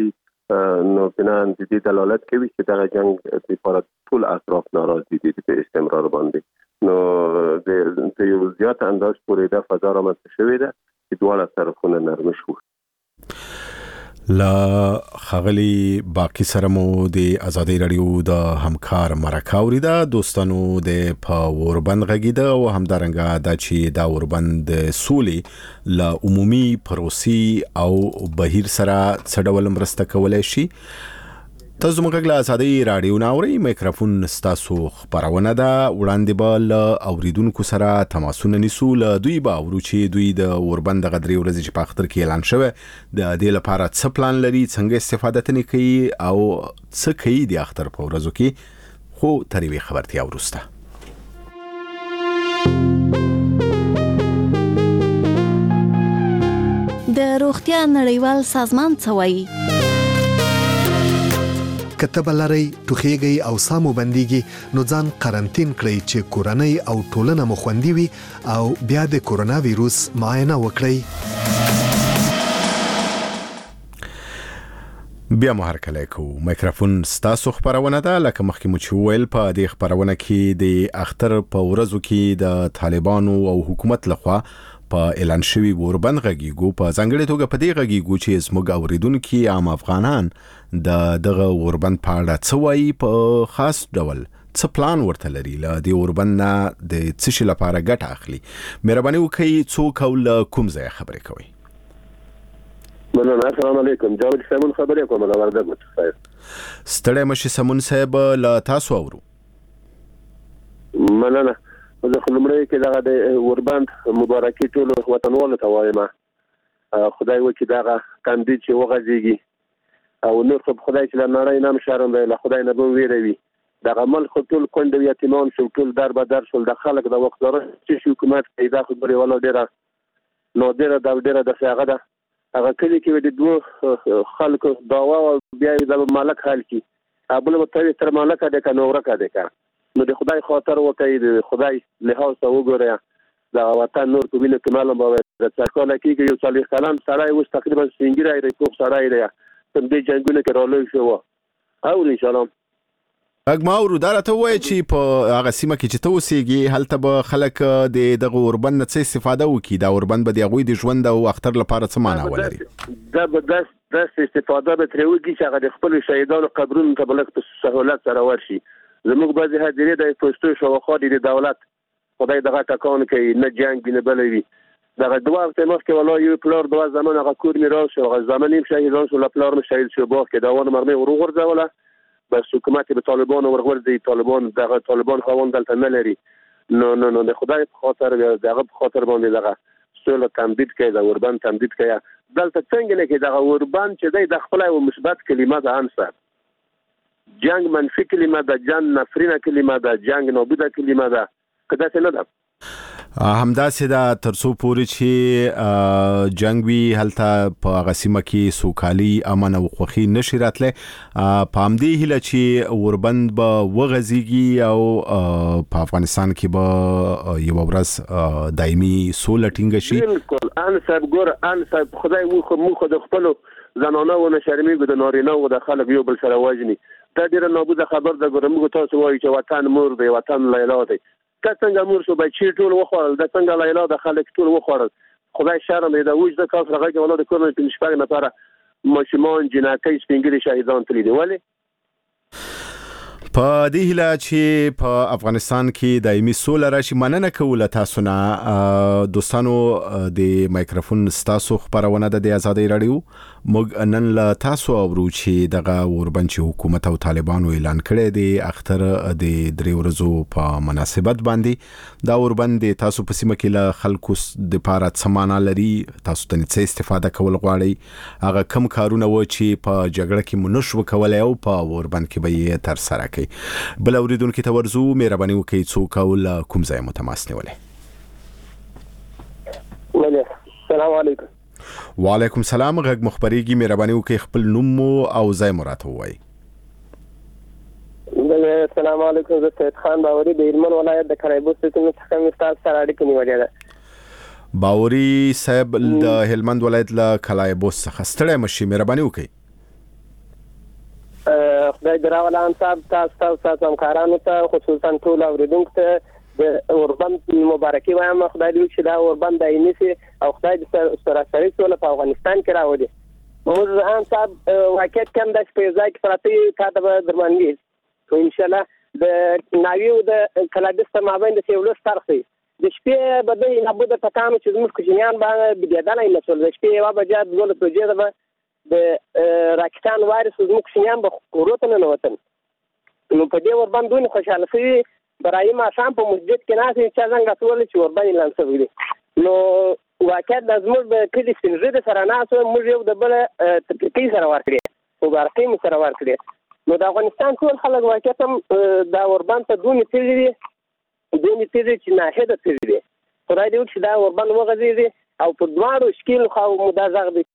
نو بنان د دې دلالت کوي چې دا جنگ لپاره ټول اطراف ناراضي دي په استمرار باندې نو د یو زیات انداز پورې دا فضا رامنځته شوې ده چې دواړه طرفونه نرم شو. لا خغلی باقی سره مو د ازادي رادیو د همکار مرکه اوریده دوستانو د په اوربند غږیده او همدارنګه د چې دا اوربند سولي لا عمومي پروسي او بهیر سره څډول مرسته کولای شي. تاسو موږ له ازادي رادیو ناوري میکروفون ستاسو خبرونه ده وړاندې بل اوریدونکو سره تماسونه نیسو له دوی به وروچی دوی د اوربند غدري ورځ چې په اختر کې اعلان شوه د دې لپاره څه پلان لري څنګه استفاده تنې کوي او څه کوي د اختر په ورځو کې خو تریوي خبرتي ورسته. د روغتیا نړیوال سازمان څه وایي؟ کتب لري ټوخیږي او سامو بنديږي نو ځان قرنټین کړئ چې کورنۍ او ټولنه مو خوندي وي او بیا د کرونا وایروس معاینه وکړئ. بیا مو هر کله کو میکروفون ستاسو خبرونه ده لکه مخکې مو چې ویل په دې خبرونه کې د اختر په ورځو کې د طالبانو او حکومت لخوا په اعلان شوی اوربند غږیږو په ځانګړي توګه په دې غږیږو چې زموږ اوریدونکو عام افغانان د دغه اوربند په اړه څه وایي په خاص ډول څه پلان ورته لري له دې اوربند نه د څه شي لپاره ګټه اخلي. مهرباني وکړئ څوک او له کوم ځای خبرې کوي؟ مننه. السلام علیکم. جاوید سمون خبرې کوم له وردګ متخصص. ستړی مشي سمون صاحب له تاسو اورو. مننه. زه خلمړی کې دغه د اوربند مبارکي ټول وطنوالو ته وایم. خدای وکړي دغه کاندید چې وغځيږي او نور خو خدای چې لنړای نام شرم دی له خدای نه به ویروي دغه مل خو ټول کونډ یتیمان شو ټول در به در شول د خلک د وخت دره چې حکومت پیدا خبري ولا ډیره نو ډیره د څنګه ده هغه کلی کې د دوه خلکو داوا او بیا د مالک حل کی ابل متوي تر مالک د کنوره کا ده نو د خدای خاطر وکړي د خدای لحاظ ته وګوره د وطن نور په وینې کې معلوم به د څرګنده کېږي یو صالح کلام سړی اوس تقریبا سنگیره دی کوم سړی دی په دې جنگونو کې رالوي شو او ان شاء الله اګماورو دا راته وایي چې په هغه سیمه کې چې ته اوسېږي هلته به خلک د دغه اوربند نه څه استفاده وکړي دا اوربند به د هغوی د ژوند او اختر لپاره څه معنا ولري؟ دا به داسې استفاده به ترې وکړي چې هغه د خپلو شهیدانو قبرونو ته به لږ په سهولت سره ورشي. زموږ بعضې هدیرې د پوستو شاوخوا د دولت خدای دغه ټکان کوي نه جنګ نه بل وي دغه دوه هفته مخکې ولا یو پلار دوه زمان هغه کور میراث شو هغه زمان هم شهیدان شو پلار مې شهید شو باغ کې دا ونه مرمۍ ورغورځوله بس حکومت به طالبان ورغورځي طالبان دغه طالبان خوان دلته نه لري نو د خدای په خاطر دغه په خاطر باندې دغه سول تمدید کوي دا اوربند تمدید کوي دلته څنګه نه کې دغه اوربند چې د خپل او مثبت کلمه ده انسر جنگ منفی کلمه ده جنگ نفرینه کلمه ده جنگ نابوده کلمه ده کدا څه نه ده همداسې دا ترڅو پورې چې جنگ وی هلته په غسیمه کې سوکالي امن او خوخي نشي راتله په همدې هله چې اوربند به وغځيږي او په افغانستان کې به یو ورځ دایمي سوله ټینګ شي. بالکل ان صاحب ګور ان صاحب خدای مو خو د خپل زنانه و نشرمېږي د نارینه و د خلک یو بل سره واجني دا ډیره نابوده خبر ده ګورم موږ تاسو وایي چې وطن مور دی وطن لیلا دی که څنګه مور شو بچی ټول وخوړل د څنګه لیلا د خلک ټول وخوړل خدای شرم دی دا وځ د کاف راغی ولله د کورن په شپږ نفر ماشومان جناکۍ سپینګری شهیدان تللی دی ولی په دې هله چې په افغانستان کې دایمي سوله راشي مننه کوله تاسو نه دوستانو د میکروفون ستاسو خبرونه د ازادي رادیو موږ نن له تاسو اورو چې دغه اوربند چې حکومت او طالبانو اعلان کړی دی اختر د درې ورځو په مناسبت باندې دا اوربند تاسو په سیمه کې له خلکو د لپاره څه معنا لري تاسو ته څه استفاده کول غواړئ هغه کم کارونه و چې په جګړه کې مونږ نشو کولای او په اوربند کې به یې تر سره کوي بل اوریدونکو ته ورزو مهرباني وکړئ څوک او کوم ځای متماس نیولې السلام علیکم وعلیکم السلام غږ مخبريږي مهرباني وکړئ خپل نوم او ځای مراته وایي. السلام علیکم زه سید خان باوري د هلمند ولایت د کریبوس څخه مستاس سره اړیکه نیولې ده. باوري صاحب د هلمند ولایت له کلایبوس څخه ستړی مشي مهرباني وکړئ. خدای دراولان صاحب تاسو همکارانو ته خصوصا ټول اوریدونکو ته د اوربند مبارکي وایم. خدای دې چې دا اوربند دایمي شي او خدای دې سراسري سوله په افغانستان کې راوړي. موږ هم صاحب واقعیت کم د شپې ځای کې پراته تا ته درمانګي او ان شاء الله د ناوی او د کلابست مابین د سیولو ستارخي د شپې بده نه بده پکانو چې موږ کوچنیان باندې بيدانه نه مسول د شپې یو بجاد دولت توجه ده د راکټان وایرس موږ کوچنیان به کوروته نه وتن. نو په دې ور باندې خوشاله شي برای ما شام په مسجد کې نه چې څنګه ټول چې ور باندې لانسوي دي. نو واقعیت د زموږ د کلی سپینځه د سره نه موږ یو د بل تکي سره ورکړي او برقي مو سره ورکړي. نو د افغانستان ټول خلک واقعیت هم دا وربان ته دونی تیری چې نه هدا تیری خدای دې چې دا وربان وغځي او په دواړو شکل خو مدازغ دي.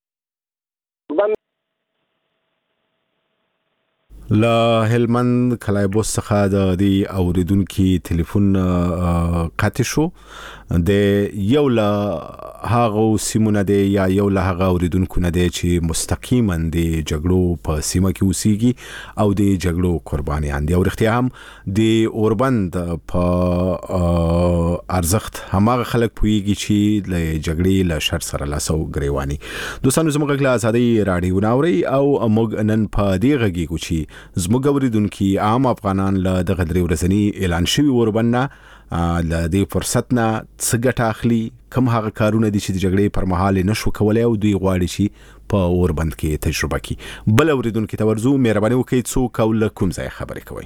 لا هلمند کلایبو څخه د دې اوریدونکو ټلیفون قطع شو د یو له هغه سیمونه دی یا یو له هغه اوریدونکو نه دی چې مستقیما د جګړو په سیمه کې اوسېږي او د جګړو قربانیان دي او رښتیا هم د اوربند په ارزښت هماغه خلک پوهیږي چې له جګړې له شر سره لاسو ګریواني. دوستانو زموږ له ازادي رادیو ناوري او موږ نن په دې غږیږو چې زموږ اوریدونکو عام افغانان له دغه درې ورځنی اعلان شوی اوربند له دې فرصت نه څه ګټه اخلي، کوم هغه کارونه دي چې د جګړې پر مهال نشو کولای او دوی غواړي چې په اوربند کې تجربه کړي. بل اوریدونکو ته ورزو مهرباني وکړئ څوک او له کوم ځای خبرې کوئ؟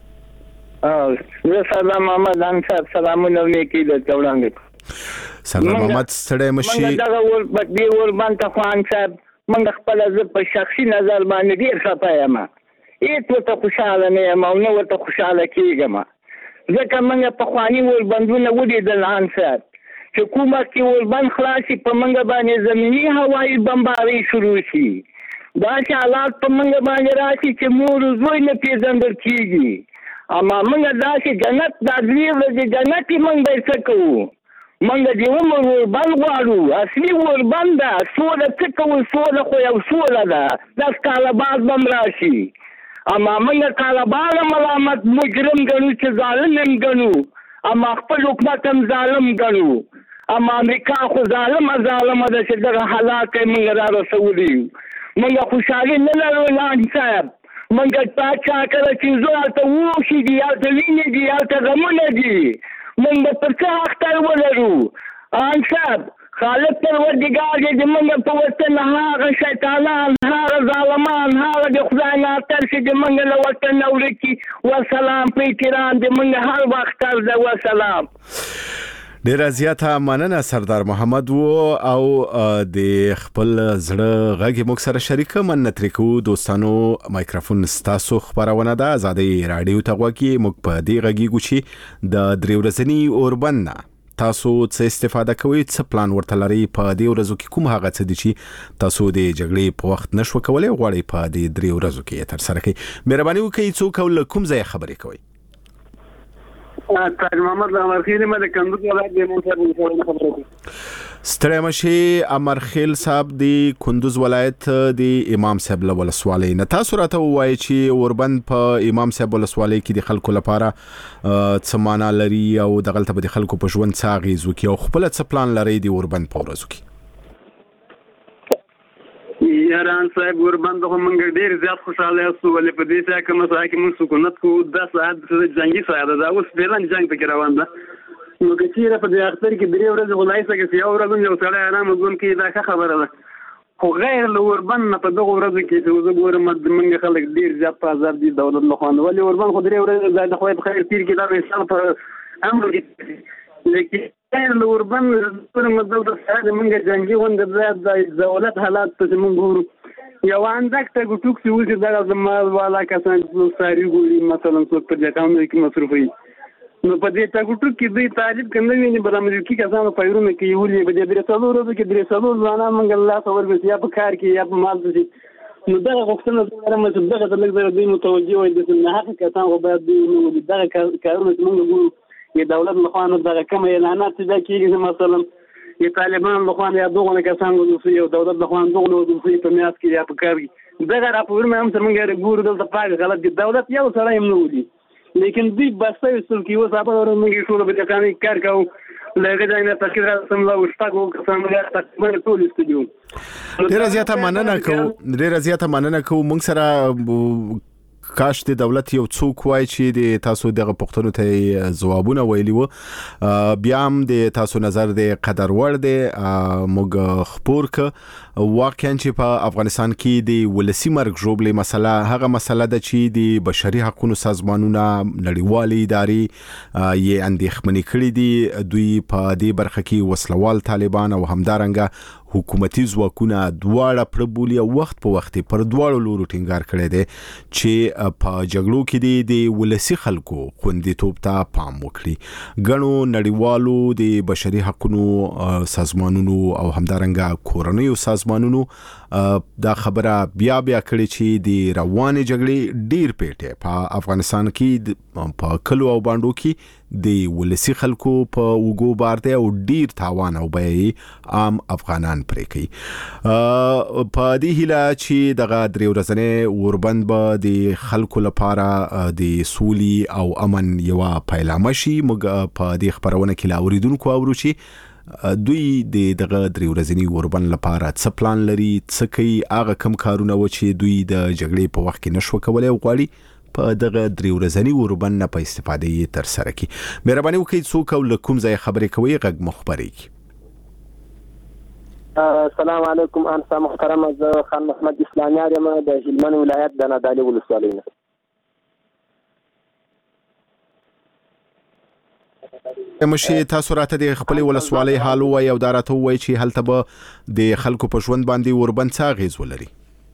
سلام محمد انصار سلامونه وکړي د چوړانګ سلام محمد ستړی مشي. موږ دا ور اوربند ته خوان صاحب موږ خپل ز په شخصي نظر باندې ډیر صفه یم. هیڅ ته خوشاله نه یم او نو ته خوشاله کیږم. ځکه موږ په خواني وربندونه ولیدل انصار چې کومه کې وربند خلاصي په موږ باندې زمینی هوایي بمباري شروع شي. دا چې حالات په موږ باندې راشي چې مور زوی نه پیژندل کیږي. اما موږ دا چې جنت د دې ورځې جنت موږ به څه کوو؟ موږ دې عمر وربند غواړو. اصلي وربند ده سوله څه کوو؟ سوله خو یو سوله ده. داس کاله بعد بم راشي. اما موږ طالبان ملامت مجرم ګڼو چې ظالم هم ګڼو اما خپل حکومت هم ظالم ګڼو. اما امریکا خو ظالمه ده چې دغه حالات یې موږ را رسولي. موږ خوشحالي نه لرو اعلان صاحب. موږ پاچا کله چې زه هلته ووښي دي هلته وینې دي هلته غمونه دي. موږ به پر څه اختر ولرو ان صاحب؟ خالق پروردگار دې موږ په وطن هغه شیطانان هغه ظالمان هغه د خدای نه تر چې موږ له وطن ورکی وسلام په احترام دې موږ هر وخت تر وسلام. ډیر زیاته مننه سردار محمد وو او د خپل زړه غږی موږ سره شریک مننه ترکو. دوستانو مایکروفون ستاسو خبرونه ده آزادي رادیو ته غوږی موږ په دې غږیږو چې د درې ورځنی اوربند تاسو څه استفاده کوئ، څه پلان ورته لرئ، په دې ورځو کې کوم هغه څه دي چې تاسو د جګړې په وخت نشو کولای غواړئ په دې درې ورځو کې تر سره کړئ. مهرباني وکړئ څوک او له کوم ځای خبرې کوئ؟ تاج محمد امرخیل ما د کندوز ولایت د موسی خبرې کوم. ستړی مشي امرخیل صاحب د کندوز ولایت د امام صاحب له ولسوالۍ نه تاسو راته ووایئ چې اوربند په امام صاحب ولسوالۍ کې د خلکو لپاره څه معنا لري او دغلته به د خلکو په ژوند څه اغېز وکړي او خپله څه پلان لرئ د اوربند په ورځو کې؟ یاران صاحب اوربند خو موږ ډېر زیات خوشحاله یاستو ولې په دې ساعت کې موږ ساعت کې موږ سکونت کوو. 10 ساعت د جنګي ساعت ده اوس فعلا جنګ پکې روان ده. نو که چیرې په دې اختر کې درې ورځې غلای سکه چې یو ورځ یو سړی آرام ژوند کوي دا ښه خبره ده. خو غیر له اوربند نه په دغه ورځو کې چې زه ګورم موږ خلک ډېر زیات په عذاب دي دولت له خوا نه. ولې اوربند خو درې ورځې د خدای په خیر تېر کړي دا به انسان په امر کې لیکن غیر له اوربند پورې مطلب د سره موږ جنګي غونډه د دولت حالات ته موږ ګورو. یو اندک ته ګټوک چې اوس دغه زما والا کسان ساري ګوري مثلا څوک په ځکانو کې مصرفي. نو په دې ټاګټو کې دوی طالب کنه ویني برامج کې کسانو پیرونه کې یولې به دې څلور ورځې کې درې څلور ځوانان موږ الله خبر به یا په کار کې یا په مال دي. نو دغه غوښتنه درم چې دغه د لږ زره دوی متوجه وي د نه حق کسان خو باید نو دغه کارونه چې موږ ګورو د دولت مخانه دغه کوم اعلانات چې دا کېږي مثلا یا طالبان لخوا یا دغه کسان ودوسي او دولت لخوا دغه ودوسي په میاس کې یا په کاري دغه راپورونه هم څنګه ګورو دلته پاک غلط دي دولت یو سره هم نه ودي لیکن دوی بسته وسل کې وسابه ورنګي ټول به کاني کار کوو لکه دا نه تکرار سم لا وشتاګو کسان موږ تقریبا ټول استودیو ډیره زیاته مننه کوم موږ سره کاش د دولت یو څوک وای چې د تاسو دغه پوښتنو ته ځوابونه ویلي وو بیا هم د تاسو نظر د قدر ور دی موږ خبر ک واقعا چې په افغانستان کې د ولسی مرګ ژوبلې مسله هغه مسله ده چې د بشري حقوقو سازمانونه نړیوالي ادارې یې اندېښمنې کړې دي دوی په دې برخه کې وسلوال طالبان او همدارنګه حکومتي ځواکونه دواړه پربولي وخت په وخت پر دواړو لورو ټینګار کړی دی چې په جګړو کې د ولسی خلکو خوندیتوب ته پام وکړي غنو نړیوالو د بشري حقوقو سازمانونو او همدارنګه کورنیو سازمانونو دا خبره بیا کړي چې د روانې جګړې ډیر پیټه په افغانستان کې په کلو او باندو کې د ولسی خلکو په وګو بارته او ډیر تاوان او بې عام افغانان پرې کوي په دې هیله چې دغه درې ورځې وربند به د خلکو لپاره د سولي او امن یو پیلامه شي موږ په دې خبرونه کې لاوریدونکو اورو چې دوی دغه درې ورځې وربند لپاره څه پلان لري څه کوي هغه کم کارونه و چې دوی د جګړې په وخت کې نشو کولای او غواړي په دغه درې ورځې وربند نه په استفاده یې تر سره کی مهرباني وکړئ څوک او لکم ځای خبرې کوي غږ مخبري السلام علیکم انسا محترم زه خان محمد اسلامیار یم د هلمند ولایت د نادعلي ولسوالۍ نه مشه تاسو راته د خپل ولسوالۍ حال وای او دراته وای چې هلته به د خلکو په ژوند باندې وربند څه غیز ولري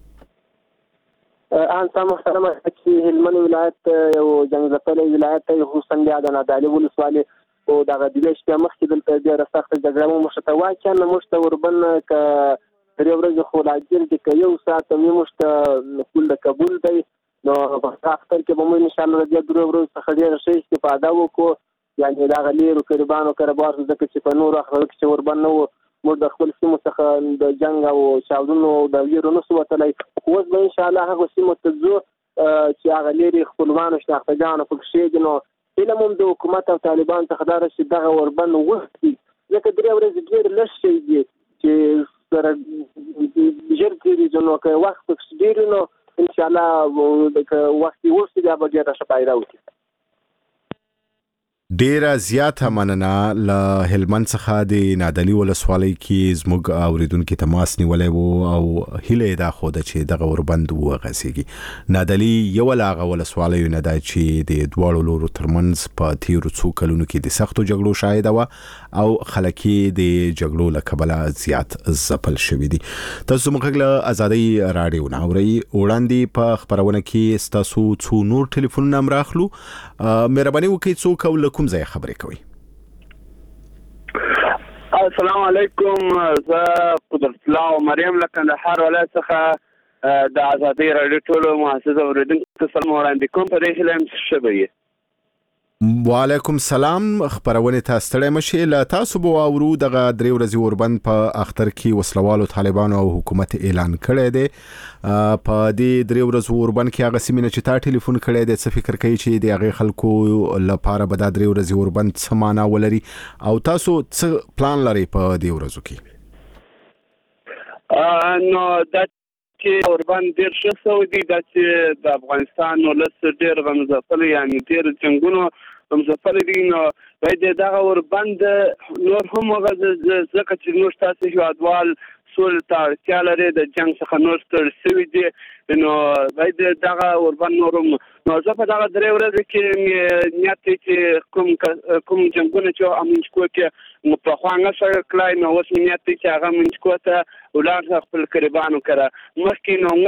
انسا محترم چې هلمند ولایت یو جنګ ولایت دی خصوصا د نادعلي ولسوالۍ او دغه د ویشته مخکې دلته ډیره سخته جګړه مو مشته واکه نه مشته وربن ک درې ورځې خو لاجر کې یو ساعت مې مشته کول د قبول دی نو په اختر کې به مو ان شاء الله د درې ورځې څخه ډیره شي استفاده وکړو یعنی دا غلیرو قربانو کربار ځکه چې په نور اخر کې وربن نو موږ د خپل سیمو څخه د جنگ او شاودونو د ویرونو سوتلای اوس به ان شاء الله هغه سیمو ته ځو چې هغه لري خپلوانو شناختګانو په کې نو علم د حکومت او طالبان څخه دا چې دغه وربند وختي ځکه درې ورځې ډېر لږ شي دي چې سره ژر کېږي نو که وخت ډېر نو ان شاء الله د وخت ورسې دا به ډېره ښه پایله وکړي ډیره زیاته مننه له هلمند څخه د نادعلي ولسوالۍ کې زموږ اوریدونکو تماس نیولای وو او هیله دا خوده چې دغه وربند وغسیږي نادعلي یو لاغه ولسوالۍ نه دا چې د دواړو لورو ترمنځ په تیرو څو کلونو کې د سختو جګړو شاهد و او خلک د جګړو له کبله زیات ځپل شوی دي تاسو موږ له ازادي رادیو ناوري وړاندې په خبرونه کې تاسو څو نور ټلیفون نمبر اخلو مهرباني وکړئ څوک او کوم ځای خبرې کوي السلام علیکم زه قدرت الله مریم له کندهار ولایت څخه د ازادي رادیو ټولو مؤسسه اوریدونکو ته سلام وړاندې کوم په دې هیله یم شبي وعلیکم السلام خبرونه تاسو ستړي مشه لا تاسو بو اورو دغه درې ورځې وربند په اختر کې وسلوالو طالبانو او حکومت اعلان کړی دی په دې درې ورځې وربند کې هغه سیمینه چې تا ټلیفون کړی دی څه فکر کوي چې د هغه خلکو لپاره به د درې ورځې وربند څه معنا ولري او تاسو څه پلان لري په دې ورځو کې نو دا چې وربند ډیر ښه سعودي د افغانستان ولس ډیر غمزفل یعنی ډیر څنګهونو غمزفل دي نو باید دغه وربند نور هم ځکه چې نور تاسو هیوادوال سول تاړتیا لري د جنگ څخه نور ستړي شوي دي نو باید دغه وربند نورم نو زه په دغه درې ورځې کې نیت چې کوم جنګونه چې امنچکو کې په خوانګه سره کلای نو اوس نیت چې هغه امنچکو ته ولار خپل قربانو کړه مخکې نو